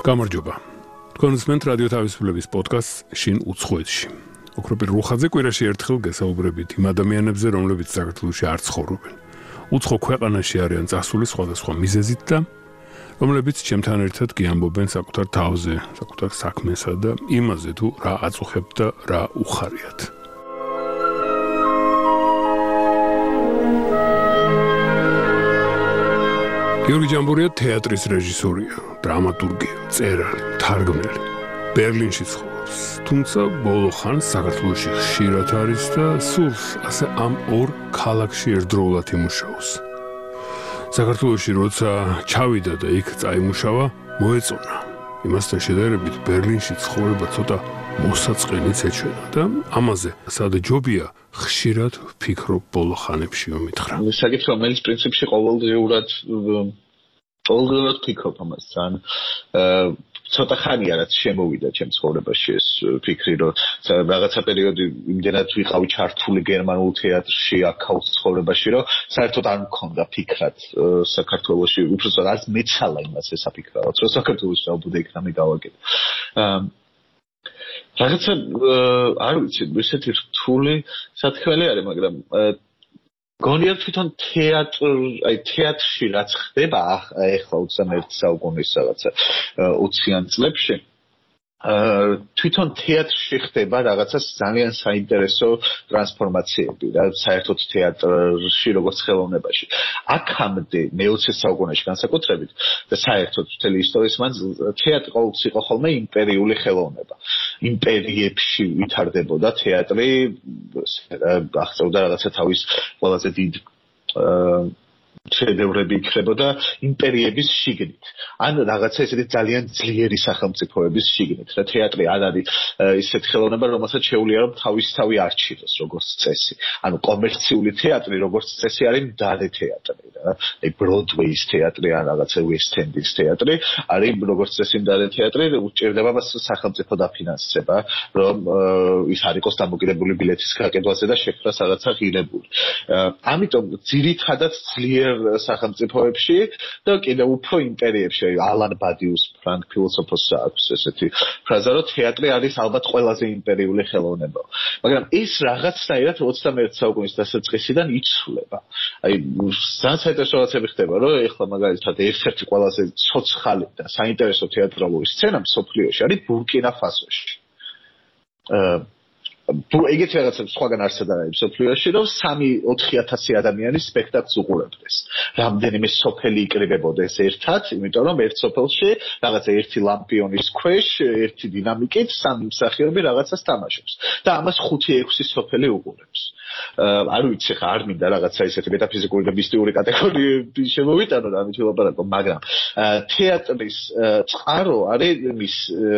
გამარჯობა. თქვენ უსმენთ რადიო თავისუფლების პოდკასტს შინ უცხოეთში. ოქროპირ რუხაძე კვირაში ერთხელ გესაუბრებით იმ ადამიანებზე, რომლებიც საქართველოში არ ცხოვრობენ. უცხო ქვეყანაში არიან წასული სხვადასხვა მიზეზით და რომლებიც ჩემთან ერთად გიამბობენ საკუთარ თავზე, საკუთარ საქმესა და იმაზე თუ რა აწუხებთ და რა უხარიათ. გიორგი ჯამბურია თეატრის რეჟისორია, დრამატურგია, წერალი, თარგმნელი. ბერლინში ცხოვრობს, თუმცა ბოლო ხანს საქართველოში ხშირად არის და სურს ასე ამ ორ ქალაქში ერთდროულად იმუშაოს. საქართველოში როცა ჩავიდა და იქ წაიმუშავა, მოეწონა. იმასთან შედარებით ბერლინში ცხოვრება ცოტა მოსაწყენიც ეჩვენა და ამაზე სად ჯობია ხშირად ვფიქრობ ბოლო ხანებში მომითხრა. საკითხი რომელიც პრინციპში ყოველდღიურად ვფიქრობ ამას თან ცოტა ხანია რაც შემოვიდა ჩემ ცხოვრებაში ეს ფიქრი რომ რაღაცა პერიოდი იმდენად ვიყავი ჩართული გერმანულ თეატრში აქაუს ცხოვრებაში რომ საერთოდ არ მქონდა ფიქრად საქართველოში უბრალოდ რაც მეცალა იმას ესაფიქრავად რომ საქართველოში დაუბრუნდა იქ რამე გავაკეთე რაღაცა არ ვიცი ესეთი რთული სათქმელი არის მაგრამ გონია თვითონ თეატრში რაც ხდება ახლა 21 საუკუნის რაღაცა 20-იან წლებში თვითონ თეატრში ხდება რაღაცა ძალიან საინტერესო ტრანსფორმაციები რა საერთოდ თეატრში როგორც ხელოვნებაში აქამდე მე-20 საუკუნეში განსაკუთრებით და საერთოდ მთელი ისტორიის მანძილზე თეატრი ყოველთვის იყო ხოლმე იმპერიული ხელოვნება იმპერიებში ვითარდებოდა თეატრი აღწევდა რაღაცა თავის ყველაზე დიდ შედევრები იქნებოდა იმპერიების შიგნით. ან რაღაცა ესეთი ძალიან ძლიერი სახელმწიფოების შიგნით. და თეატრი არ არის ისეთი ხელოვნება, რომელსაც შეუძლია რომ თავისთავად არჩიოს როგორც წესი. ანუ კომერციული თეატრი როგორც წესი არის მდარე თეატრი რა. აი ბროდვეის თეატრი ან რაღაცა უესტ-ენდის თეატრი არის როგორც წესი მდარე თეატრი, უჭირდება მას სახელმწიფო დაფინანსება, რომ ის არ იყოს დამოკიდებული ბილეთის გაკეთვაზე და შექმნას რაღაცა ღირებული. ამიტომ ძირითადად ძლიერ სახელმწიფოებში და კიდევ უფრო იმპერიებში ალან ბადიუს ფრანგ ფილოსოფოსს აქვს ესეთი ფრაზა რომ თეატრი არის ალბათ ყველაზე იმპერიული ხელოვნება. მაგრამ ის რაღაცნაირად 21 საუკუნის დასაწყისიდან იცვლება. აი საინტერესო რაღაცები ხდება რომ ეხლა მაგალითად ერთ-ერთი ყველაზე ცოცხალი და საინტერესო თეატრალური სცენა მსოფლიოში არის ბურკინა-ფასოში. ეგეთი რაღაცა სხვაგან არსად არის მსოფლიოში რომ 3-4 ადამიანის სპექტაკლს უყურებდეს. რამდენიმე სოფელი იკრიბებოდეს ერთად, იმიტომ რომ ერთ სოფელში რაღაცა ერთი ლამპიონის ქვეშ, ერთი დინამიკით 3 მსახიობი რაღაცას თამაშობს და ამას 5-6 სოფელი უყურებს. არ ვიცი ხა არ მინდა რაღაცა ისეთი მეტაფიზიკური და მისტიური კატეგორიები შემოვიტანო და ამით ვილაპარაკო, მაგრამ თეატრის წყარო არის მის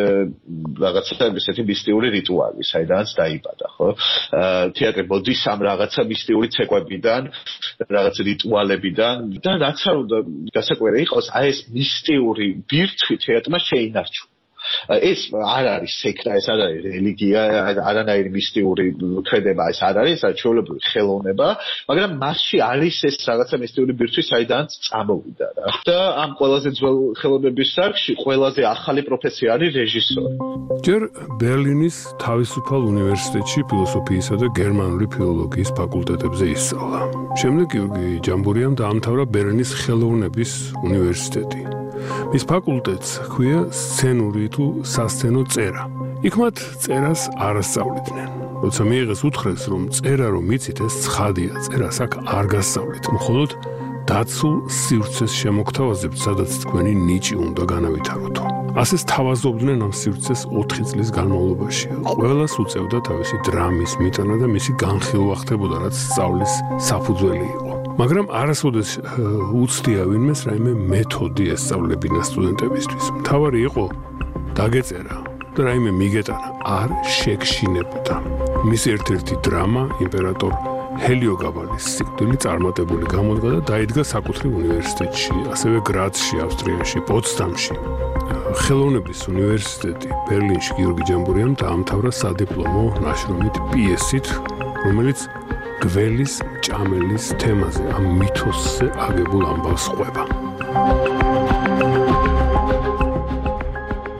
რაღაცა ისეთი მისტიური რიტუალი, საიდანაც დაიბადა, ხო? თეატრი მოდის ამ რაღაცა მისტიური ცეკვებიდან, რაღაცა რიტუალებიდან და რაც არ უნდა გასაკვირი იყოს, აი ეს მისტიური ბირთვი თეატრმა შეინარჩუნა. ეს არ არის სექტა, ეს არ არის რელიგია, არანაირი მისტიური ქმედება, ეს არ არის საჩვეულებრივი ხელოვნება, მაგრამ მასში არის ეს რაღაცა მისტიური ბირთვი, საიდანაც წამოვიდა რა. და ამ ყველაზე ძველ ხელოვნების სარგში ყველაზე ახალი პროფესია არის რეჟისორი. ჯერ ბერლინის თავისუფალ უნივერსიტეტში ფილოსოფიისა და გერმანული ფილოლოგიის ფაკულტეტებზე ისწავლა. შემდეგ გიორგი ჯამბურიამ დაამთავრა ბერლინის ხელოვნების უნივერსიტეტი. მის ფაკულტეტს ჰქვია სცენური თუ სასცენო წერა. იქ მათ წერას არ ასწავლიდნენ. როცა მიიღეს უთხრეს, რომ წერა რომ იცით, ეს ცხადია, წერას აქ არ გასწავლით, მხოლოდ დაცულ სივრცეს შემოგთავაზებთ, სადაც თქვენი ნიჭი უნდა განავითაროთო. ასე სთავაზობდნენ ამ სივრცეს 4 წლის განმავლობაში. ყველას უწევდა თავისი დრამის მიტანა და მისი განხილვა ხდებოდა, რაც სწავლის საფუძველი იყო. მაგრამ არასოდეს უცდია ვინმეს რაიმე მეთოდი ესწავლებინა სტუდენტებისთვის. მთავარი იყო დაგეწერა და რაიმე მიგეტანა არ შეგშინებოდა. მის ერთ-ერთი დრამა იმპერატორ ჰელიოგაბალის სიკვდილი წარმატებული გამოდგა და დაიდგა საკუთრივ უნივერსიტეტში, ასევე გრაცში, ავსტრიაში, პოცდამში. ხელოვნების უნივერსიტეტი ბერლინში გიორგი ჯამბურიამ დაამთავრა სადიპლომო ნაშრომით პიესით, რომელიც გველის ჭამელის თემაზე ამ მითოსზე აგებულ ამბავს ყვება.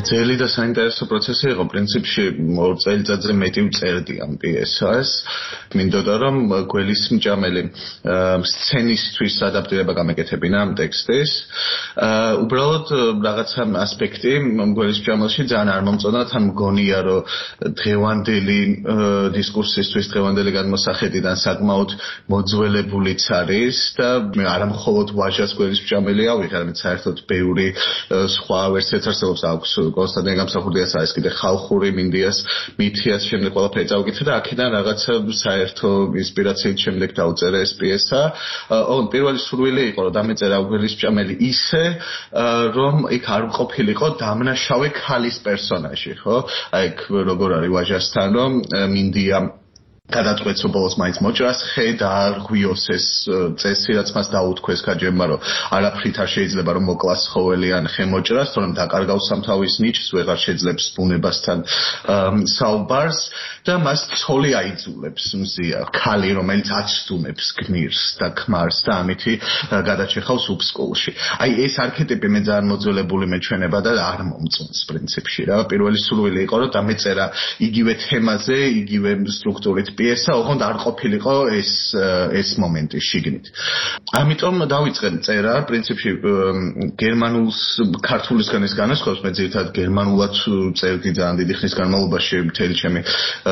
გრძელი და საინტერესო პროცესი იყო. პრინციპში 2 წელიწადზე მეტი ვწერდი ამ პიესას. მინდოდა რომ გველის მჭამელი სცენისთვის ადაპტირება გამეკეთებინა ამ ტექსტის. უბრალოდ რაღაცა ასპექტი გველის მჭამელში ძალიან არ მომწონდა, თან მგონია რომ დღევანდელი დისკურსისთვის, დღევანდელი გადმოსახედიდან საკმაოდ მოძველებულიც არის და მე არა მხოლოდ ვაჟას გველის მჭამელი ავიღე, არამედ საერთოდ ბევრი სხვა ვერსიაც არსებობს. აქვს კონსტანტინე გამსახურდიას არის კიდე ხალხური მინდიას მითიას შემდეგ ყველაფერი წავიკითხე და აქედან რაღაცა საერთო ინსპირაციით შემდეგ დავწერე ეს პიესა. პირველი სურვილი იყო რომ დამეწერა გველის მჭამელი ისე რომ იქ არ ყოფილიყო დამნაშავე ქალის პერსონაჟი, ხო? აი როგორ არის ვაჟასთან რომ მინდია გადაწყვეტს რომ ბოლოს მაინც მოჭრას ხე და არ ღვიოს ეს წესი რაც მას დაუთქვეს გაჯერმა რომ არაფრით არ შეიძლება რომ მოკლას ცხოველი ან ხე მოჭრას თორემ დაკარგავს სამთავის ნიჭს ვეღარ შეძლებს ბუნებასთან საუბარს და მას ცოლი აიძულებს მზია ქალი რომელიც აცდუნებს გმირს და ქმარს და ამითი გადაჭეხავს უბსკოლში. აი ეს არქეტიპი მე ძალიან მოძველებული მეჩვენება და არ მომწონს პრინციპში რა. პირველი სურვილი იყო რომ დამეწერა იგივე თემაზე, იგივე სტრუქტურით პიესა, ოღონდ არ ყოფილიყო ეს მომენტი შიგნით. ამიტომ დავიწყე წერა, პრინციპში გერმანულს ქართულისგან ის განასხვავებს, მე ძირითადად გერმანულად წერდი ძალიან დიდი ხნის განმავლობაში მთელი ჩემი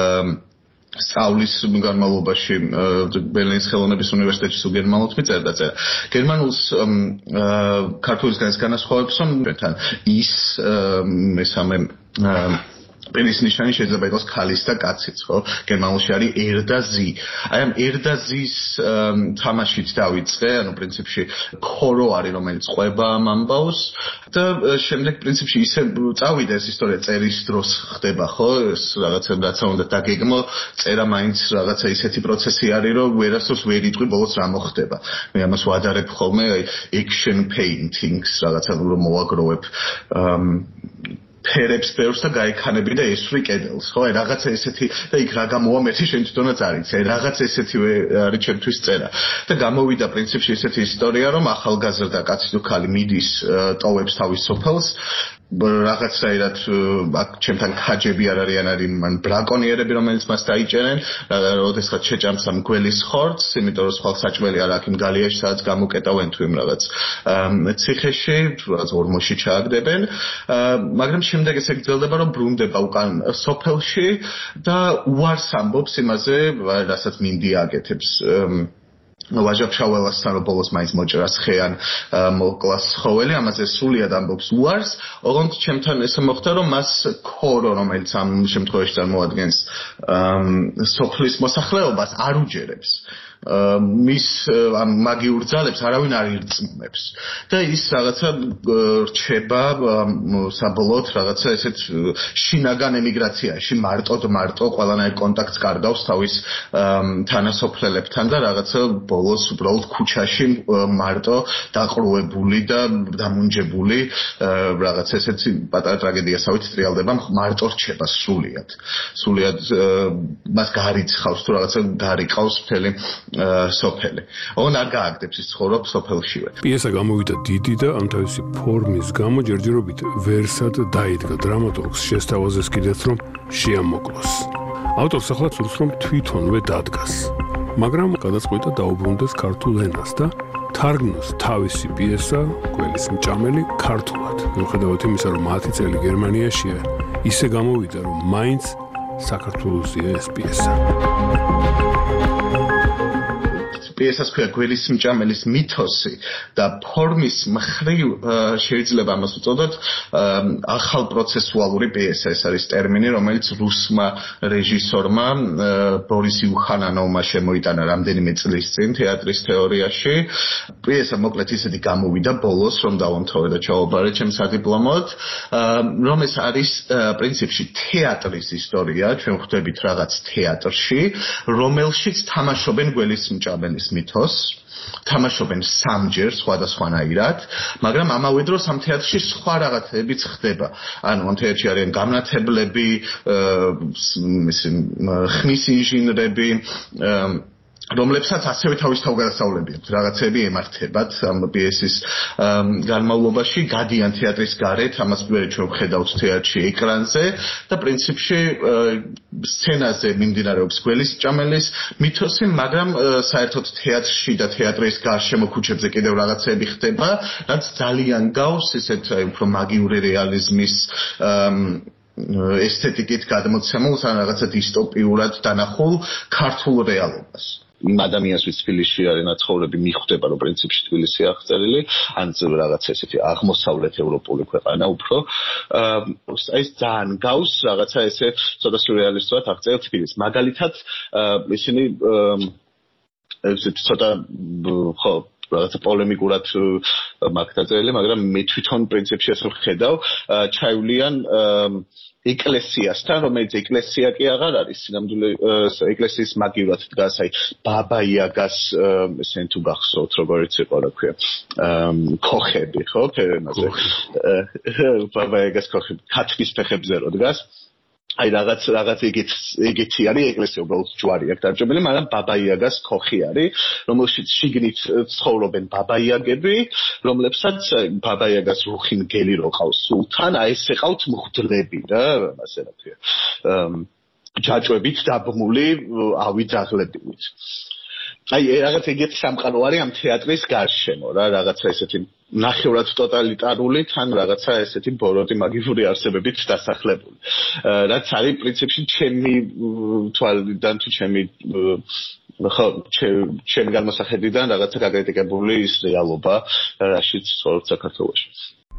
სწავლის განმავლობაში ბერლინის ხელოვნების უნივერსიტეტში სულ გერმანულად მიწერდა წერა. გერმანულს ქართულისგან ის განასხვავებს, რომ თან ის მესამე პენის ნიშანი შეიძლება იყოს ქალის და კაცის, ხო? გერმანულში არის er და sie. აი ამ er და sie-ს თამაშით დავიწყე, ანუ პრინციპში ქორო არის, რომელიც ყვება ამ ამბავს და შემდეგ პრინციპში ისე წავიდა ეს ისტორია წერის დროს ხდება, ხო? ეს რაღაცა რაც უნდა დაგეგმო, წერა მაინც რაღაცა ისეთი პროცესი არის, რომ ვერასდროს ვერ იტყვი ბოლოს რა მოხდება. მე ამას ვადარებ ხოლმე action paintings, რაღაცა რომ მოვაგროვებ ფერებს ბევრს და გაიქანები და ესვრი კედელს, ხო? აი რაღაცა ესეთი და იქ რა გამოვამერთი შენ თვითონაც არიცი, აი რაღაცა ესეთივე არის ჩემთვის წერა. და გამოვიდა პრინციპში ესეთი ისტორია, რომ ახალგაზრდა კაცი თუ ქალი მიდის, ტოვებს თავის სოფელს, რაღაცაირად აქ ჩემთან ხაჯები არ არიან, მან ბრაკონიერები რომელიც მას დაიჭერენ, როდესაც შეჭამს ამ გველის ხორცს, იმიტომ რომ სხვა საჭმელი არ აქვს იმ გალიაში, სადაც გამოკეტავენ თუ იმ რაღაც ციხეში, რაღაც ორმოში ჩააგდებენ, მაგრამ შემდეგ ესე გრძელდება რომ ბრუნდება უკან სოფელში და უარს ამბობს იმაზე, რასაც მინდია აკეთებს ვაჟა-ფშაველასთან რომ ბოლოს მაინც მოჭრას ხე ან მოკლას ცხოველი, ამაზე სრულიად ამბობს უარს, ოღონდ ჩემთან ესე მოხდა რომ მას ქორო, რომელიც ამ შემთხვევაში წარმოადგენს სოფლის მოსახლეობას, არ უჯერებს. მის ამ მაგიურ ძალებს არავინ არ ირწმუნებს და ის რაღაცა რჩება საბოლოოდ რაღაცა ესეთ შინაგან ემიგრაციაში მარტო ყველანაირ კონტაქტს კარგავს თავის თანასოფლელებთან და რაღაცა ბოლოს უბრალოდ ქუჩაში მარტო დაყრუებული და დამუნჯებული რაღაცა ესეთი პატარა ტრაგედიასავით ტრიალდება, მარტო რჩება სრულიად მას გარიცხავს თუ რაღაცა გარიყავს მთელი სოფელი. ოღონდ არ გააგდებს ის ცხოვრობს სოფელშივე. პიესა გამოვიდა დიდი და ამ თავისი ფორმის გამო ჯერჯერობით ვერსად დაიდგა დრამატურგს შესთავაზეს კიდეც რომ შეამოკლოს. ავტორს ახლა სურს რომ თვითონვე დადგას. მაგრამ გადაწყვიტა დაუბრუნდეს ქართულ ენას და თარგმნოს თავისი პიესა გველის მჭამელი ქართულად. მიუხედავად იმისა რომ 10 წელი გერმანიაშია, ისე გამოვიდა რომ მაინც საქართველოსია ეს პიესა. პიესას ქვია გველის მჭამელის მითოსი და ფორმის მხრივ შეიძლება ამას უწოდოთ ახალ პროცესუალური პიესა. ეს არის ტერმინი, რომელიც რუსმა რეჟისორმა ბორის იუხანანოვმა შემოიტანა რამდენიმე წლის წინ თეატრის თეორიაში. პიესა მოკლედ ისეთი გამოვიდა ბოლოს, რომ დავამთავრე და ჩავაბარე ჩემს სადიპლომოდ, რომ ეს არის პრინციპში თეატრის ისტორია, ჩვენ ხვდებით რაღაც თეატრში, რომელშიც თამაშობენ გველის მჭამელის მითოს, თამაშობენ სამჯერ სხვადასხვანაირად, მაგრამ ამავე დროს ამ თეატრში სხვა რაღაცებიც ხდება. ანუ ამ თეატრში არიან გამნათებლები, ხმის ინჟინრები, რომლებსაც ასევე თავის თავგადასავლები აქვს, რაღაცები ემართებათ ამ პიესის განმავლობაში, გადიან თეატრის გარეთ, ამას ჩვენ ვხედავთ თეატრში, ეკრანზე და პრინციპში სცენაზე მიმდინარეობს გველისჭამელის მითოსი, მაგრამ საერთოდ თეატრში და თეატრის გარშემო ქუჩებზე კიდევ რაღაცები ხდება, რაც ძალიან გავს ისეთ უფრო მაგიური რეალიზმის ესთეტიკით გადმოცემულს ან რაღაცა დისტოპიურად დანახულ ქართულ რეალობას. იმ ადამიანს ვინც თბილისში არის ნაცხოვრები მიხვდება რომ პრინციპში თბილისი აღწერილი ან რაღაც ესეთი აღმოსავლეთ ევროპული ქვეყანა უფრო აი ეს ძალიან გავს რაღაცა ესე ცოტა სურეალისტურად აღწერილ თბილისს მაგალითად ისინი ცოტა ხო რაღაცა პოლემიკურად მაგ დაწერილი მაგრამ მე თვითონ პრინციპში ასე ვხედავ ჩაივლიან ეკლესიასთან, რომელიც ეკლესია კი აღარ არის, სინამდვილე ეკლესიის მაგივრად დგას, აი ბაბა იაგას ესენ თუ გახსოვთ, როგორიც იყო, რა ქვია, ქოხები, ხო, ფერმაზე. ბაბა იაგას ქოხები, ქათმის ფეხებზე რო დგას. აი რაღაც ეგეთი არის ეკლესია, უბრალოდ ჯვარი აქვს დარჩენილი, მაგრამ ბაბა იაგას ქოხი არის, რომელშიც შიგნით ცხოვრობენ ბაბა იაგები, რომლებსაც ბაბა იაგას რუხი მგელი რო ყავს სულთან, აი ეს ეყავთ მღვდლები რა, ასე რა ქვია. ჯაჭვებით დაბმული ავი ძაღლებივით. აი რაღაც ეგეთი სამყარო არის ამ თეატრის გარშემო რა, რაღაცა ესეთი ნახევრად ტოტალიტარული თან რაღაცა ესეთი ბოროტი მაგიური არსებებით დასახლებული. რაც არის პრინციპში ჩემი თვალიდან თუ ჩემი ჩემი განმოსახედიდან რაღაცა გაკრიტიკებული ის რეალობა, რაშიც ცხოვრობ საქართველოში.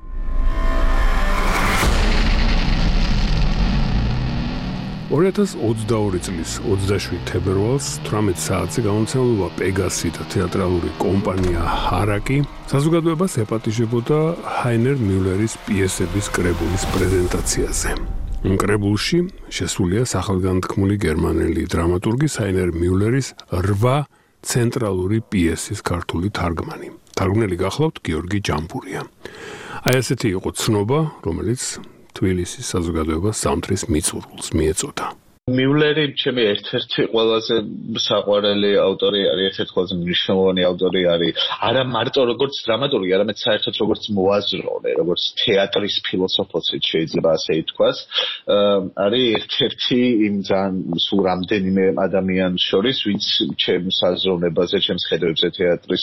2022 წლის 27 თებერვალს 18 საათზე გამომცემლობა პეგასი და თეატრალური კომპანია ჰარაკი საზოგადოებას ეპატიჟებოდა ჰაინერ მიულერის პიესების კრებულის პრეზენტაციაზე. კრებულში შესულია სახელგანთქმული გერმანელი დრამატურგის ჰაინერ მიულერის 8 ცენტრალური პიესის ქართული თარგმანი. თარგმნელი გახლავთ გიორგი ჯამბურია. აი ესეთი იყო ცნობა, რომელიც თბილისის საზოგადოებას სამთრის მიწურულს მიეწოდა. მიულერი ჩემი ერთ-ერთი ყველაზე საყვარელი ავტორი არის, ერთ-ერთი ყველაზე მნიშვნელოვანი ავტორი არის, არა მარტო როგორც დრამატურგი, არამედ საერთოდ როგორც მოაზროვნე, როგორც თეატრის ფილოსოფოსიც შეიძლება ასე ითქვას. არის ერთ-ერთი იმ ძალიან სულ რამდენიმე ადამიანის შორის, ვინც ჩემს აზროვნებაზე, ჩემს ხედვებზე თეატრის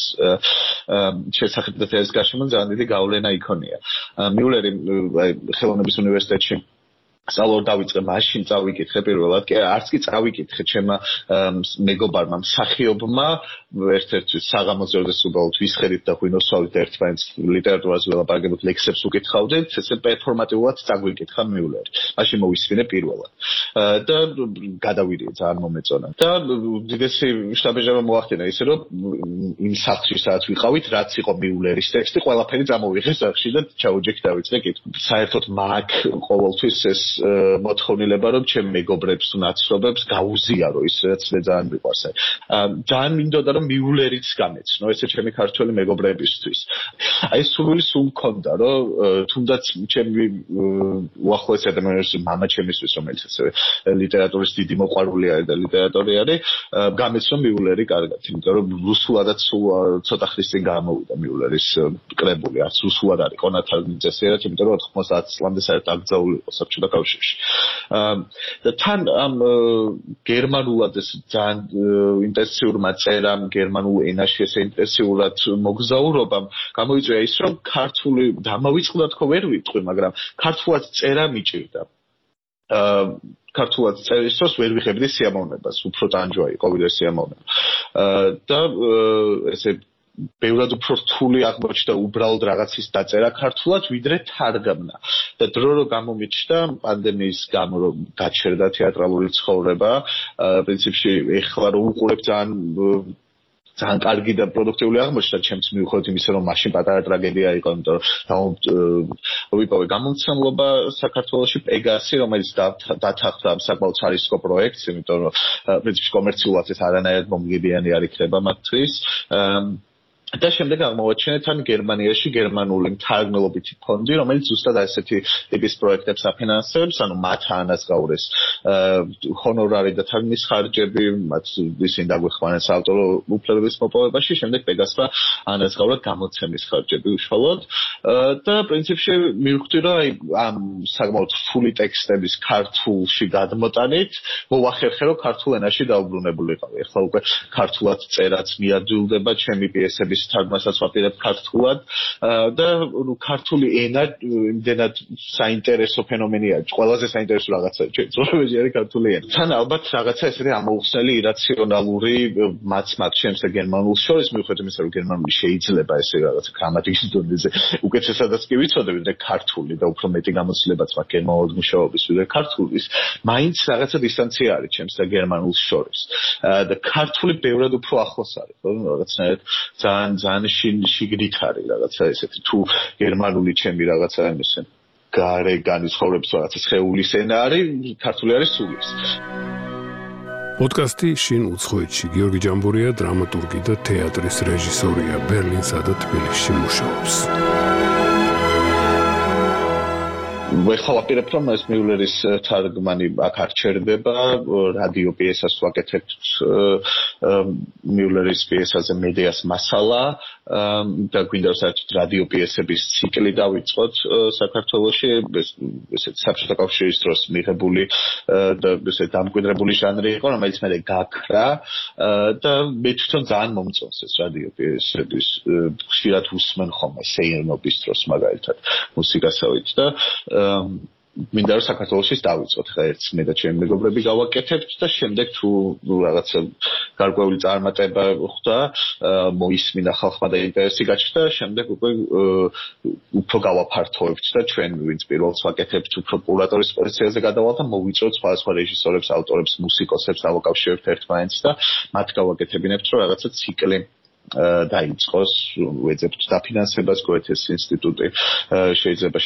შესახებ და თეატრის გარშემო ძალიან დიდი გავლენა იქონია. მიულერი ხელოვნების უნივერსიტეტში სწავლობ დავიწყე მაშინ წავიკითხე პირველად კი არც კი წავიკითხე ჩემმა მეგობარმა მსახიობმა ერთ-ერთი საღამოზე როდეს უბრალოდ ვისხერით და ღვინოსვავით ერთმანეთს ლიტერატურაზე ველაპარაკებთ ლექსებს უკითხავდით ესე პერფორმატიულად წაგვიკითხა მიულერი მაშინ მოვისმინე პირველად და გადავიდე ძალიან მომეწონა და უდიდესი შტაბეჟება მოახდინა ისე რომ იმ სახლში სადაც ვიყავით რაც იყო მიულერის ტექსტი ყველაფერი წამოვიღე სახში და ჩაუჯექ დავიწყე კითხვა საერთოდ მაგ ყოველთვის ეს მოთხოვნილება რომ ჩემ მეგობრებს თუ ნაცნობებს გაუზიარო ის რაც მე ძალიან მიყვარს. ძალიან მინდოდა რომ მიულერიც გამეცნო ესე ჩემი ქართველი მეგობრებისთვის. აი სული სულ მქონდა რომ თუნდაც ჩემი უახლოესი ადამიანის მამა ჩემისთვის რომელიც ასევე ლიტერატურის დიდი მოყვარული არის და ლიტერატორი არის გამეცნო მიულერი კარგად. იმიტომ რომ რუსულადაც სულ ცოტა ხნის წინ გამოვიდა მიულერის კრებული. არც რუსულად არის კონათალინძეს ერთ იმიტომ რომ 90 წლამდე საერთოდ აკრძალული იყო საბჭოთა კავშირში. და თან ამ გერმანულად ეს ძალიან ინტენსიურმა წერამ გერმანულ ენაში ესე ინტენსიურად მოგზაურობამ გამოიწვია ის რომ ქართული დამავიწყდა თქო ვერ ვიტყვი მაგრამ ქართულად წერა მიჭირდა ქართულად წერის დროს ვერ ვიხებდი სიამოვნებას უფრო ტანჯვა იყო ვიდრე სიამოვნება და ესე ბევრად უფრო რთული აღმოჩნდა უბრალოდ რაღაცის დაწერა ქართულად ვიდრე თარგმნა და დრო რო გამომიჩნდა პანდემიის გამო რომ გაჩერდა თეატრალური ცხოვრება პრინციპში ეხლა რო უყურებ ძალიან კარგი და პროდუქტიული აღმოჩნდა ჩემს მიუხედავად იმისა რომ მაშინ პატარა ტრაგედია იყო იმიტომ რომ ვიპოვე გამომცემლობა საქართველოში პეგასი რომელიც დათანხმდა ამ საკმაოდ ხარისხო პროექტს იმიტომ რომ პრინციპში კომერციულად ეს არანაირად მომგებიანი არ იქნება მათთვის და შემდეგ აღმოვაჩინეთ ან გერმანიაში გერმანული მთარგმნელობითი ფონდი, რომელიც ზუსტად ასეთი ტიპის პროექტებს აფინანსებს, ანუ მათ ანაზღაურეს ჰონორარი და თარგმნის ხარჯები, მათ ისინი დაგვეხმარნენ საავტორო უფლებების მოპოვებაში, შემდეგ პეგასმა ანაზღაურა გამოცემის ხარჯები უშუალოდ და პრინციპში მივხვდი, რომ აი ამ საკმაოდ რთული ტექსტების ქართულში გადმოტანით მოვახერხე, რომ ქართულ ენაში დაუბრუნებულიყავი. ახლა უკვე ქართულად წერაც მიადვილდება ჩემი პიესების თარგმნასაც ვაპირებ ქართულად და ქართული ენა იმდენად საინტერესო ფენომენია, ყველაზე საინტერესო რაღაცა ჩემს ცხოვრებაში არის ქართული ენა. თან ალბათ რაღაცა ესეთი ამოუხსნელი ირაციონალური მათ ჩემს და გერმანულს შორის მივხვდი იმისა, რომ გერმანული შეიძლება ესე რაღაცა გრამატიკის დონეზე უკეთესადაც კი ვიცოდე, ვიდრე ქართული და უფრო მეტი გამოცდილებაც მაქვს გერმანულად მუშაობის ვიდრე ქართულის, მაინც რაღაცა დისტანცია არის ჩემს და გერმანულს შორის. და ქართული ბევრად უფრო ახლოს არის, ხო, რაღაცნაირად ძალიან შიგნით არის რაღაცა ესეთი თუ გერმანული ჩემი რაღაცა იმისი გარე განიცხოვრების რაღაცა სხეულის ენა არის, ქართული არის სულის. პოდკასტი შინ უცხოეთში. გიორგი ჯამბურია დრამატურგი და თეატრის რეჟისორია, ბერლინსა და თბილისში მუშაობს. ეხლა ვაპირებ, რომ ეს მიულერის თარგმანი აქ არ ჩერდება, რადიო პიესას ვაკეთებთ მიულერის პიესაზე მედეას მასალა და გვინდა საერთოდ რადიო პიესების ციკლი დავიწყოთ საქართველოში, ესეთ საბჭოთა კავშირის დროს მიღებული და ესეთ დამკვიდრებული ჟანრი იყო, რომელიც მე გაქრა და მე თვითონ ძალიან მომწონს ეს რადიო პიესების, ხშირად უსმენ ხოლმე სეირნობის დროს მაგალითად მუსიკასავით და მინდა რომ საქართველოშიც დავიწყოთ ხა ერთს მე და ჩემი მეგობრები გავაკეთებთ და შემდეგ თუ რაღაცა გარკვეული წარმატება ხვდა, მოისმინა ხალხმა და ინტერესი გაჩნდა, შემდეგ უკვე უფრო გავაფართოვებთ და ჩვენ ვინც პირველს ვაკეთებთ უფრო კურატორის პოზიციაზე გადავალთ და მოვიწროთ სხვადასხვა რეჟისორებს, ავტორებს, მუსიკოსებს დავაკავშირებთ ერთმანეთს და მათ გავაკეთებინებთ რომ რაღაცა ციკლი დაიწყოს, ვეძებთ დაფინანსებას, გოეთეს ინსტიტუტი შეიძლება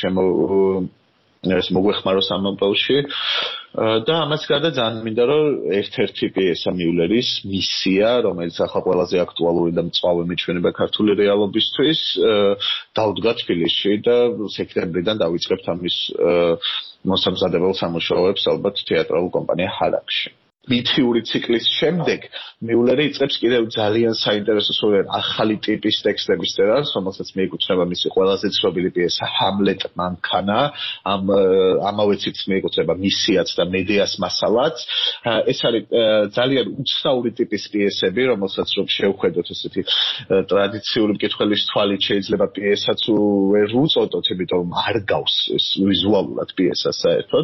ეს მოგვეხმაროს ამ ამბავში და ამას გარდა ძალიან მინდა რომ ერთ-ერთი პიესა მიულერის მისია, რომელიც ახლა ყველაზე აქტუალური და მწვავე მიჩვენება ქართული რეალობისთვის, დავდგა თბილისში და სექტემბრიდან დავიწყებთ ამის მოსამზადებელ სამუშაოებს ალბათ თეატრალურ კომპანია ჰარაკში. მითიური ციკლის შემდეგ მიულერი იწყებს კიდევ ძალიან საინტერესო სულ ახალი ტიპის ტექსტების წერას, რომელსაც მიეკუთვნება მისი ყველაზე ცნობილი პიესა ჰამლეტ მანქანა, ამავე ციკლს მიეკუთვნება მისიაც და მედეას მასალაც. ეს არის ძალიან უცნაური ტიპის პიესები, რომელსაც რომ შევხედოთ ესეთი ტრადიციული მკითხველის თვალით შეიძლება პიესაც ვერ უწოდოთ, იმიტომ რომ არ გავს ეს ვიზუალურად პიესას საერთოდ.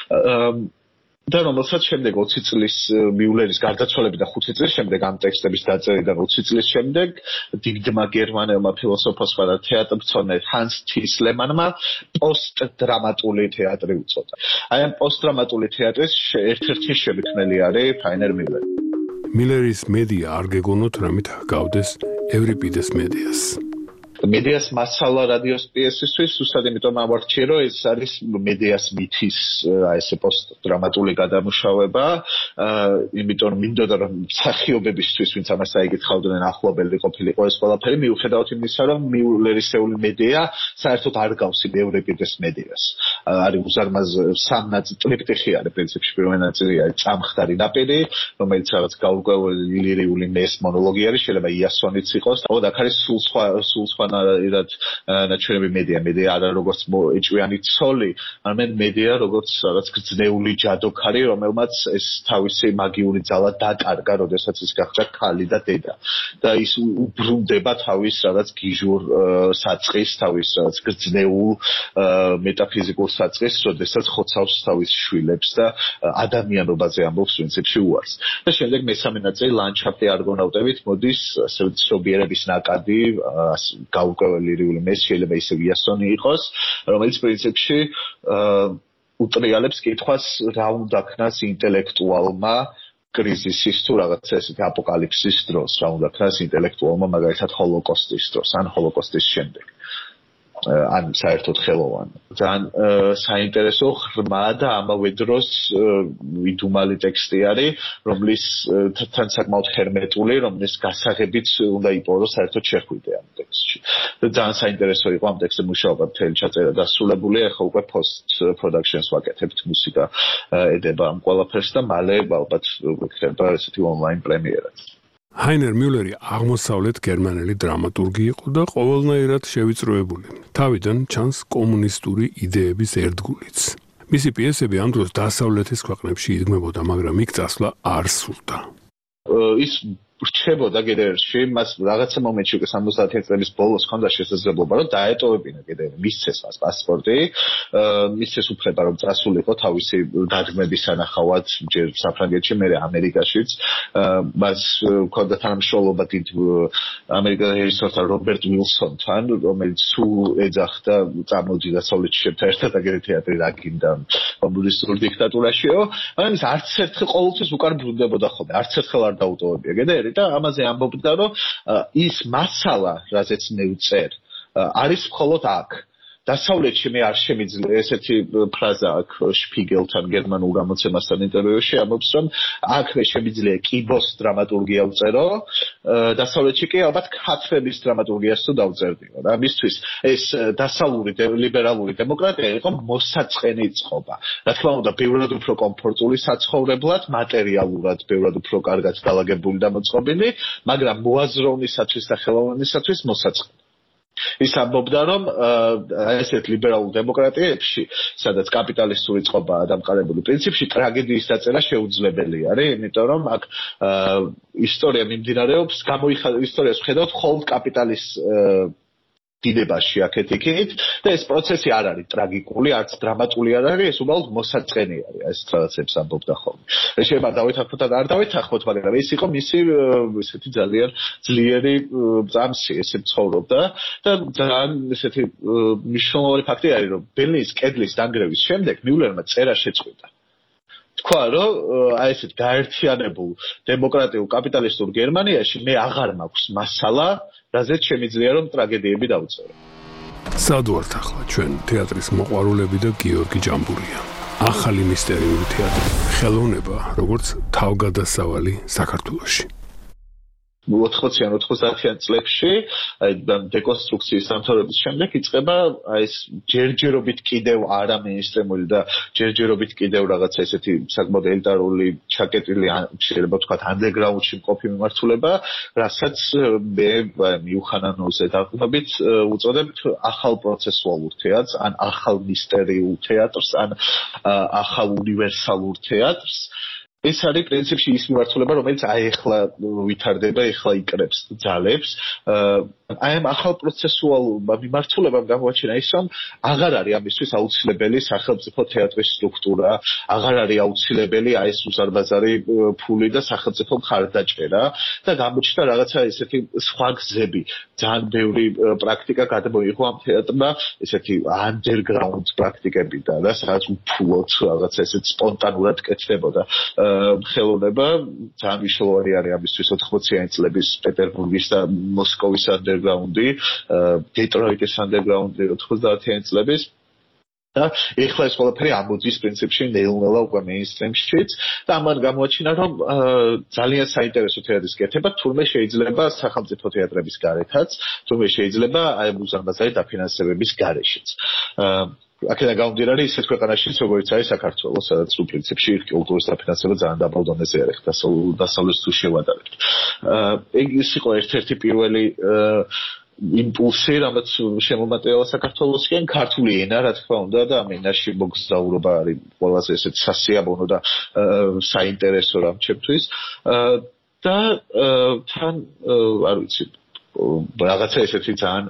და რომელსაც შემდეგ 20 წლის მიულერის გარდაცვალებიდან 5 წლის შემდეგ ამ ტექსტების დაწერიდან 20 წლის შემდეგ დიდმა გერმანელმა ფილოსოფოსმა და თეატრმცოდნე ჰანს თისლემანმა პოსტდრამატული თეატრი უწოდა. აი ამ პოსტდრამატული თეატრის ერთ-ერთი შემქმნელი არის რაინერ მილერი. მილერის მედია არ გეგონოთ რამით ჰგავდეს ევრიპიდეს მედეას. მედეას მასალა რადიოს პიესისთვის უბრალოდ იმიტომ ავარჩიე, რომ ეს არის მედეას მითის ესე პოსტდრამატული გადამუშავება, იმიტომ მინდოდა რომ მსახიობებისთვის, ვინც ამას აიგითხავდნენ, ახლობელი ყოფილიყო ეს ყველაფერი, მიუხედავად იმისა, რომ მიულერისეული მედეა საერთოდ არ გავს ევრიპიდეს მედეას. არის უზარმაზ ტრიპტიხი არის პრინციპში, პირველი ნაწილი არის წამხდარი ნაპირი, რომელიც რაღაც გაურკვეველი ლირიული მეს მონოლოგი არის, შეიძლება იასონიც იყოს. ოღონდ აქ არის სულ სხვა ნარად ნაჩვენები მედეა არა როგორც ეჭვიანი ცოლი, არამედ მედეა როგორც რაღაც გრძნეული ჯადოქარი, რომელმაც ეს თავისი მაგიური ძალა დაკარგა, როდესაც ის გახდა ქალი და დედა. და ის უბრუნდება თავის რაღაც გიჟურ საწყის, თავის რაღაც გრძნეულ მეტაფიზიკურ საწყის, როდესაც ხოცავს თავის შვილებს და ადამიანობაზე ამბობს პრინციპში უარს. და შემდეგ მესამე ნაწილი ლანდშაფტი არგონავტებით მოდის, ასე ცნობიერების ნაკადი, გაურკვეველი ლირიული მეს შეიძლება ისე იასონი იყოს, რომელიც პრინციპში უტრიალებს კითხვას რა უნდა ქნას ინტელექტუალმა კრიზისის თუ რაღაცა ესეთი აპოკალიფსის დროს, რა უნდა ქნას ინტელექტუალმა მაგალითად ჰოლოკოსტის დროს ან ჰოლოკოსტის შემდეგ. ან საერთოდ ხელოვანი. ძალიან საინტერესო ღრმა და ამავე დროს იდუმალი ტექსტი არის, რომლის თან საკმაოდ ჰერმეტული, რომლის გასაღებიც უნდა იპოვოს საერთოდ შეხვიდე ამ ტექსტში. და ძალიან საინტერესო იყო ამ ტექსტზე მუშაობა, მთელი ჩაწერა დასრულებული, ახლა უკვე post productions ვაკეთებთ, მუსიკა ედება ამ ყველაფერს და მალე ალბათ გვექნება ესეთი online პრემიერაც. ჰაინერ მიულერი აღმოსავლეთ გერმანელი დრამატურგი იყო და ყოველნაირად შევიწროებული. თავიდან ჩანს კომუნისტური იდეების ერთგულიც. მისი პიესები ამ დროს დასავლეთის ქვეყნებში იდგმებოდა, მაგრამ იქ წასვლა არ სურდა. ის რჩებოდა გედერში, მას რაღაცა მომენტში უკვე 70-იან წლების ბოლოს ჰქონდა შესაძლებლობა, რომ დაეტოვებინა გედერი, მისცეს მას პასპორტი, მისცეს უფლება, რომ წასულიყო თავისი დადგმების სანახავად, ჯერ საფრანგეთში, მერე ამერიკაშიც. მას ჰქონდა თანამშრომლობა დიდ ამერიკელ რეჟისორთან რობერტ უილსონთან, რომელიც სულ ეძახდა წამოდი დასავლეთში შევთა ერთად აგერ თეატრი რა გინდა კომუნისტურ დიქტატურაშიო, მაგრამ ის არც ერთხელ ყოველთვის უკან ბრუნდებოდა ხოლმე, არც ერთხელ არ დაუტოვებია გედერი. და ამაზე ამბობდა, რომ ის მასალა, რაზეც მე ვწერ, არის მხოლოდ აქ. დასავლეთში მე არ შემიძლია ესეთი ფრაზა აქვს შპიგელთან გერმანულ გამოცემასთან ინტერვიუში ამბობს, რომ აქ მე შემიძლია კიბოს დრამატურგია ვწერო, დასავლეთში კი ალბათ ქათრების დრამატურგიას თუ დავწერდიო. და მისთვის ეს დასავლური ლიბერალური დემოკრატია იყო მოსაწყენი წყობა. რა თქმა უნდა, ბევრად უფრო კომფორტული საცხოვრებლად, მატერიალურად ბევრად უფრო კარგად დალაგებული და მოწყობილი, მაგრამ მოაზროვნისათვის და ხელოვნისათვის მოსაწყენი. ის ამბობდა, რომ ესეთ ლიბერალურ დემოკრატიებში, სადაც კაპიტალისტური წყობაა დამყარებული პრინციპში, ტრაგედიის დაწერა შეუძლებელი არის, იმიტომ რომ აქ ისტორია მიმდინარეობს, ისტორიას ვხედავთ მხოლოდ კაპიტალის დინებაში აქეთ-იქით და ეს პროცესი არ არის ტრაგიკული, არც დრამატული არ არის, ეს უბრალოდ მოსაწყენი არის, ეს რაღაცებს ამბობდა ხოლმე. შეიძლება დავითანხმოთ და არ დავითანხმოთ, მაგრამ ეს იყო მისი ესეთი ძალიან ძლიერი წამსი, ესე ცხოვრობდა და ძალიან ესეთი მნიშვნელოვანი ფაქტი არის, რომ ბერლინის კედლის დანგრევის შემდეგ მიულერმა წერა შეწყვიტა. თქვა, რომ აი ესეთ გაერთიანებულ დემოკრატიულ კაპიტალისტურ გერმანიაში მე აღარ მაქვს მასალა, რაზეც შემიძლია რომ ტრაგედიები დავწერო. სად ვართ ახლა ჩვენ თეატრის მოყვარულები და გიორგი ჯამბურია. ახალი მისტერიული თეატრი, ხელოვნება, როგორც თავგადასავალი საქართველოში. 80-იან 90-იან წლებში, აი დეკონსტრუქციის დამთავრების შემდეგ იწყება აი ეს ჯერჯერობით კიდევ არა მეინსტრიმული და ჯერჯერობით კიდევ რაღაცა ესეთი საკმაოდ ელიტარული, ჩაკეტილი, შეიძლება ვთქვათ, ანდერგრაუნდში მყოფი მიმართულება, რასაც მე მიუხანანოზე დაყრდნობით უწოდებთ ახალ პროცესუალურ თეატრს, ან ახალ მისტერიულ თეატრს, ან ახალ უნივერსალურ თეატრს. ეს არის პრინციპში ის მიმართულება, რომელიც აი ახლა ვითარდება, ახლა იკრებს ძალებს. აი ამ ახალ პროცესუალურ მიმართულებამ გამოაჩინა ის, რომ აღარ არის ამისთვის აუცილებელი სახელმწიფო თეატრის სტრუქტურა, აღარ არის აუცილებელი აი ეს უზარმაზარი ფული და სახელმწიფო მხარდაჭერა და გამოჩნდა რაღაცა ესეთი სხვა გზები. ძალიან ბევრი პრაქტიკა გადმოიღო ამ თეატრმა, ესეთი underground პრაქტიკებიდან და სადაც უფულოდ რაღაცა ესეთ სპონტანურად კეთდებოდა ხელოვნება. ძალიან მნიშვნელოვანი არის ამისთვის 80-იანი წლების პეტერბურგის და მოსკოვის underground-ი, დეტროიტის underground-ი 90-იანი წლების. და ეხლა ეს ყველაფერი ამოდის პრინციპში ნელა უკვე მეინსტრიმშიც და ამან გამოაჩინა, რომ ძალიან საინტერესო თეატრის კეთება თურმე შეიძლება სახელმწიფო თეატრების გარეთაც, თურმე შეიძლება აი უზარმაზარი დაფინანსებების გარეშეც. აქედან გამომდინარე ისეთ ქვეყანაშიც, როგორც არის საქართველო, სადაც სულ პრინციპში კულტურის დაფინანსება ძალიან დაბალ დონეზე არის, დასავლეთს თუ შევადარებთ. ეს იყო ერთ-ერთი პირველი იმპულსი, რაც შემომატევა საქართველოსკენ, ქართული ენა, რა თქმა უნდა, და ამ ენაში მოგზაურობა არის ყველაზე ესეთ სასიამოვნო და საინტერესო რამ ჩემთვის. და თან არ ვიცი, რაღაცა ესეთი ძალიან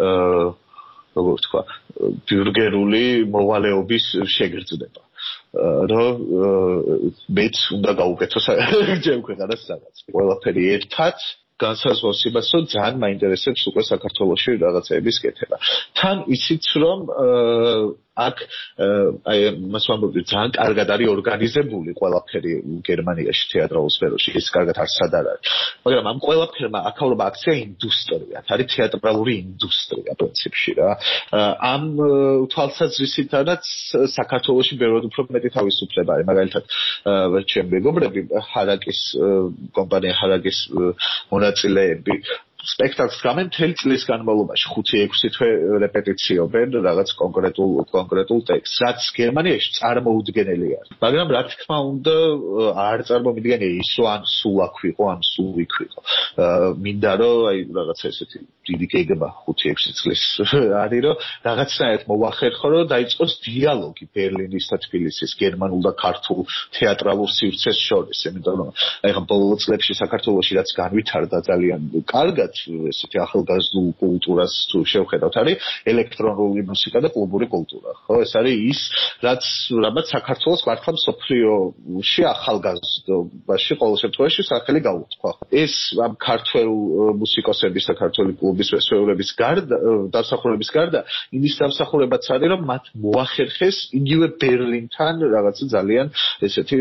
როგორ ვთქვა, ბიურგერული მოვალეობის შეგრძნება. რომ მეც უნდა გავუკეთო ჩემ ქვეყანას რაღაც. ყველაფერი ერთად განსაზღვრავს იმას, რომ ძალიან მაინტერესებს უკვე საქართველოში რაღაცეების კეთება. თან იცით, რომ აქ აი მას ვამბობდი ძალიან კარგად არის ორგანიზებული ყველაფერი გერმანიაში თეატრალურ სფეროში ის კარგად არსად არ არის მაგრამ ამ ყველაფერმა აქაურობა აქცია ინდუსტრიად არის თეატრალური ინდუსტრია პრინციპში რა ამ თვალსაზრისითაც საქართველოში ბევრად უფრო მეტი თავისუფლება არის მაგალითად ჩემი მეგობრები ჰარაკის კომპანია ჰარაკის მონაწილეები სპექტაკლს გამენ მთელი წლის განმავლობაში 5-6 თვე რეპეტიციობენ რაღაც კონკრეტულ ტექსტს რაც გერმანიაში წარმოუდგენელი არის მაგრამ რა თქმა უნდა არ წარმომიდგენია ის რომ ან სულ აქ ვიყო ან სულ იქ ვიყო მინდა რომ აი რაღაცა ესეთი დიდი გეგმა 5-6 წლის არის რომ რაღაცნაირად მოვახერხო რომ დაიწყოს დიალოგი ბერლინის და თბილისის გერმანულ და ქართულ თეატრალურ სივრცეს შორის იმიტომ რომ აი ხა ბოლო წლებში საქართველოში რაც განვითარდა ძალიან კარგად ესეთი ახალგაზრდულ კულტურას თუ შევხედავთ არის ელექტრონული მუსიკა და კლუბური კულტურა ხო ეს არის ის რაც საქართველოს მართლა მსოფლიოში ახალგაზრდობაში ყოველ შემთხვევაში სახელი გაუწყო ეს ამ ქართველ მუსიკოსების და ქართული კლუბის მსახურების გარდა დასახურების გარდა იმის დამსახურებაც არის რომ მათ მოახერხეს იგივე ბერლინთან რაღაცა ძალიან ესეთი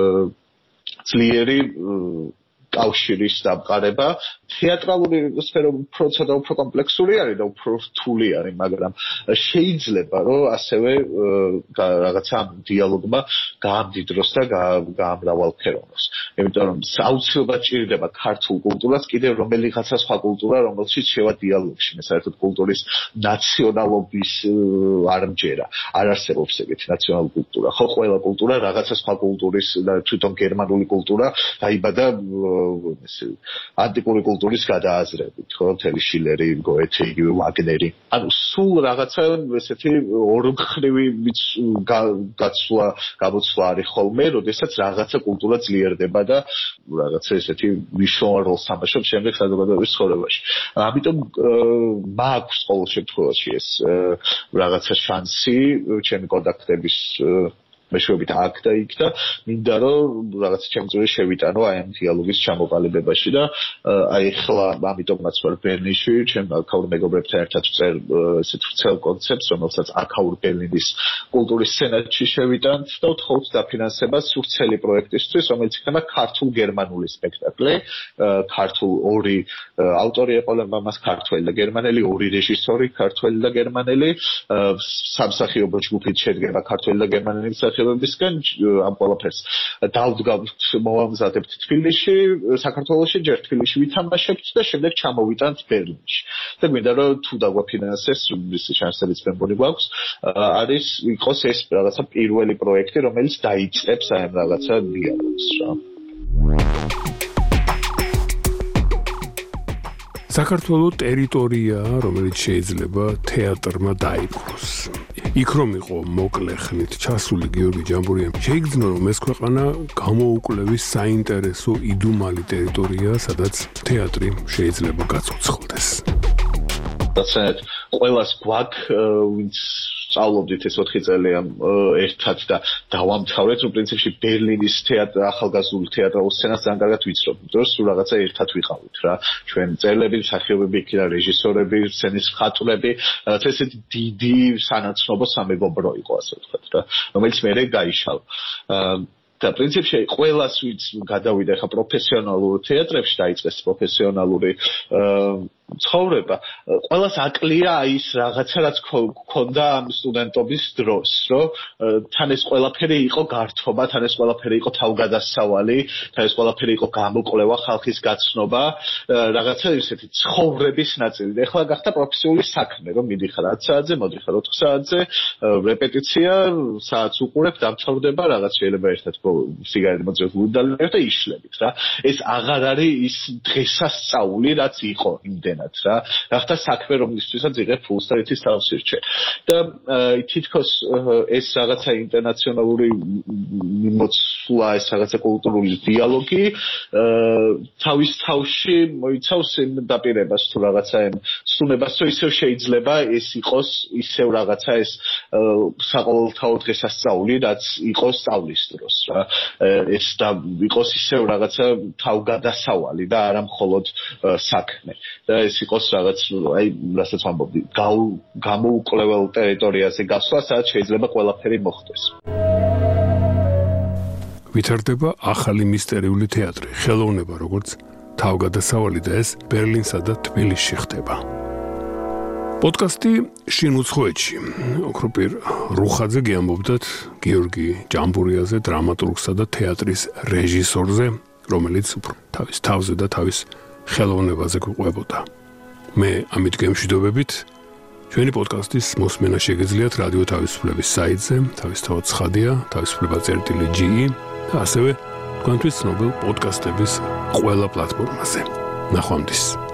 ძლიერი კავშირის დამყარება თეატრალური სფერო უფრო კომპლექსური არის და უფრო რთული არის მაგრამ შეიძლება რომ ასევე რაღაცა დიალოგმა გაამდიდროს და გაამრავალფეროვნოს იმიტომ რომ აუცილებლად ჭირდება ქართულ კულტურას კიდევ რომელიღაცა სხვა კულტურა რომელშიც შევა დიალოგში საერთოდ კულტურის ნაციონალობის არმჯერა არ არსებობს ეგეთი ნაციონალური კულტურა ხო ყველა კულტურა რაღაცა სხვა კულტურის და თვითონ გერმანული კულტურა დაიბადა ანტიკური კულტურის გადააზრებით, ხო, მთელი შილერი, გოეთე, იგივე ვაგნერი. ანუ სულ რაღაცა ესეთი ორმხრივი გამოცვლა არის ხოლმე, როდესაც რაღაცა კულტურა ძლიერდება და რაღაცა ესეთი მნიშვნელოვან როლს თამაშობს შემდეგ საზოგადოების ცხოვრებაში. ამიტომ მაქვს ყოველ შემთხვევაში ეს რაღაცა შანსი ჩემი კონტაქტების მეშვეობით აქ და იქ და მინდა რომ რაღაც ჩემი წვლილი შევიტანო აი ამ დიალოგის ჩამოყალიბებაში და აი ხლა ამიტომაც ვარ ბერლინში ჩემ აქაურ მეგობრებთან ერთად ვწერ ესეთ ვრცელ კონცეფტს რომელსაც აქაურ ბერლინის კულტურის სცენაში შევიტანთ და ვთხოვთ დაფინანსებას ვრცელი პროექტისთვის რომელიც იქნება ქართულ-გერმანული სპექტაკლი ქართულ ორი ავტორი ეყოლება მას ქართველი და გერმანელი ორი რეჟისორი ქართველი და გერმანელი სამსახიობო ჯგუფით შედგება ქართველი და გერმანელი ხებებისგან ამ ყველაფერს დავდგავთ მოვამზადებთ თბილისში საქართველოში ჯერ თბილისში ვითამაშებთ და შემდეგ ჩამოვიტანთ ბერლინში და მინდა რომ თუ დაგვაფინანსეს ის შანსებიც მეგონი გვაქვს არის იყოს ეს რაღაცა პირველი პროექტი რომელიც დაიწყებს აი ამ რაღაცა დიალოგს რა საქართველოს ტერიტორია რომელიც შეიძლება თეატრმა დაიპყროს იქ რომ იყო მოკლე ხნით ჩასული გიორგი ჯამბურიამ შეიგრძნო რომ ეს ქვეყანა გამოუკლევის საინტერესო იდუმალი ტერიტორია სადაც თეატრი შეიძლება გაცოცხლდეს დასეთ ყველას გვაქვს ვინც სწავლობდით ეს 4 წელი ერთად და დავამთავრეთ რომ პრინციპში ბერლინის ახალგაზრდულ თეატრალურ სცენას ძალიან კარგად ვიცნობთ რომ სულ რაღაცა ერთად ვიყავით რა ჩვენ წერლები მსახიობები იქ და რეჟისორები სცენის მხატვრები რაღაცა ესეთი დიდი სანაცნობო სამეგობრო იყო ასე ვთქვათ რა რომელიც მერე გაიშალა და პრინციპში ყველას ვინც გადავიდა ხა პროფესიონალურ თეატრებში დაიწყეს პროფესიონალური ცხოვრება ყველას აკლია ის რაღაცა რაც ქონდა ამ სტუდენტობის დროს რომ თან ეს ყველაფერი იყო გართობა თან ეს ყველაფერი იყო თავგადასავალი თან ეს ყველაფერი იყო გამოკვლევა ხალხის გაცნობა რაღაცა ისეთი ცხოვრების ნაწილი და ეხლა გახდა პროფესიული საქმე რომ მიდიხარ 10 საათზე მოდიხარ 4 საათზე რეპეტიცია საათს უყურებ დამთავრდება რაღაც შეიძლება ერთად სიგარეტი მოწევთ უდალეთ და იშლებით რა ეს აღარ არის ის დღესასწაული რაც იყო იმდენ რა ახლა საქმე რომლისთვისაც იღებ ფულს და ეთის თავს ირჩე და თითქოს ეს რაღაცა ინტერნაციონალური მიმოცვლა ეს რაღაცა კულტურული დიალოგი თავის თავში მოიცავს იმ დაპირებას თუ რაღაცა იმ სუნებას რომ ისევ შეიძლება ეს იყოს ისევ რაღაცა ეს საყოველთაო დღესასწაული რაც იყოს სწავლის დროს რა ეს და იყოს ისევ რაღაცა თავგადასავალი და არა მხოლოდ საქმე და ეს იყოს რაღაც აი რასაც ვამბობდი გამოუკვლეველ ტერიტორიაზე გასვლა სადაც შეიძლება ყველაფერი მოხდეს. ვითარდება ახალი მისტერიული თეატრი, ხელოვნება როგორც თავგადასავალი და ეს ბერლინსა და თბილისში ხდება. პოდკასტი შინ უცხოეთში. ოქროპირ რუხაძე გიამბობდათ გიორგი ჯამბურიაზე, დრამატურგსა და თეატრის რეჟისორზე, რომელიც უფრო თავის თავზე და თავის ხელოვნებაზე გვყვებოდა. მე ამით გემშვიდობებით. ჩვენი პოდკასტის მოსმენა შეგეძლიათ რადიო თავისუფლების საიტზე, თავისთავად ცხადია, თავისუფლება.ge და ასევე თქვენთვის ცნობილ პოდკასტების ყველა პლატფორმაზე. ნახვამდის.